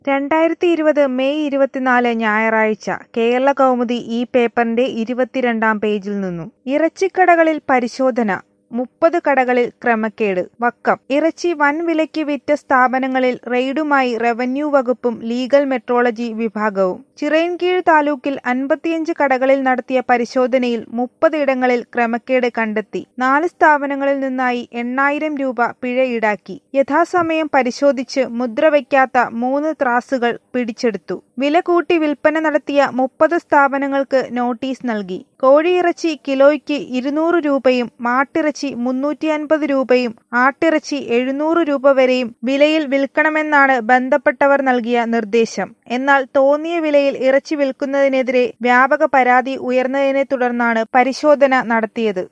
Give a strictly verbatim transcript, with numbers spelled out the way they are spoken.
രണ്ടായിരത്തി ഇരുപത് മെയ് ഇരുപത്തിനാല് ഞായറാഴ്ച കേരളകൗമുദി ഈ പേപ്പറിന്റെ ഇരുപത്തിരണ്ടാം പേജിൽ നിന്നും ഇറച്ചിക്കടകളിൽ പരിശോധന, മുപ്പത് കടകളിൽ ക്രമക്കേട്. വക്കം ഇറച്ചി വൻവിലയ്ക്ക് വിറ്റ സ്ഥാപനങ്ങളിൽ റെയ്ഡുമായി റവന്യൂ വകുപ്പും ലീഗൽ മെട്രോളജി വിഭാഗവും. ചിറയൻകീഴ് താലൂക്കിൽ അൻപത്തിയഞ്ച് കടകളിൽ നടത്തിയ പരിശോധനയിൽ മുപ്പത് ഇടങ്ങളിൽ ക്രമക്കേട് കണ്ടെത്തി. നാല് സ്ഥാപനങ്ങളിൽ നിന്നായി എണ്ണായിരം രൂപ പിഴ ഈടാക്കി. യഥാസമയം പരിശോധിച്ച് മുദ്രവയ്ക്കാത്ത മൂന്ന് ത്രാസുകൾ പിടിച്ചെടുത്തു. വില കൂട്ടി വിൽപ്പന നടത്തിയ മുപ്പത് സ്ഥാപനങ്ങൾക്ക് നോട്ടീസ് നൽകി. കോഴിയിറച്ചി കിലോയ്ക്ക് ഇരുന്നൂറ് രൂപയും മാട്ടിറച്ചി മുന്നൂറ്റി അൻപത് രൂപയും ആട്ടിറച്ചി എഴുന്നൂറ് രൂപ വരെയും വിലയിൽ വിൽക്കണമെന്നാണ് ബന്ധപ്പെട്ടവർ നൽകിയ നിർദ്ദേശം. എന്നാൽ തോന്നിയ വിലയിൽ ഇറച്ചി വിൽക്കുന്നതിനെതിരെ വ്യാപക പരാതി ഉയർന്നതിനെ തുടർന്നാണ് പരിശോധന നടത്തിയത്.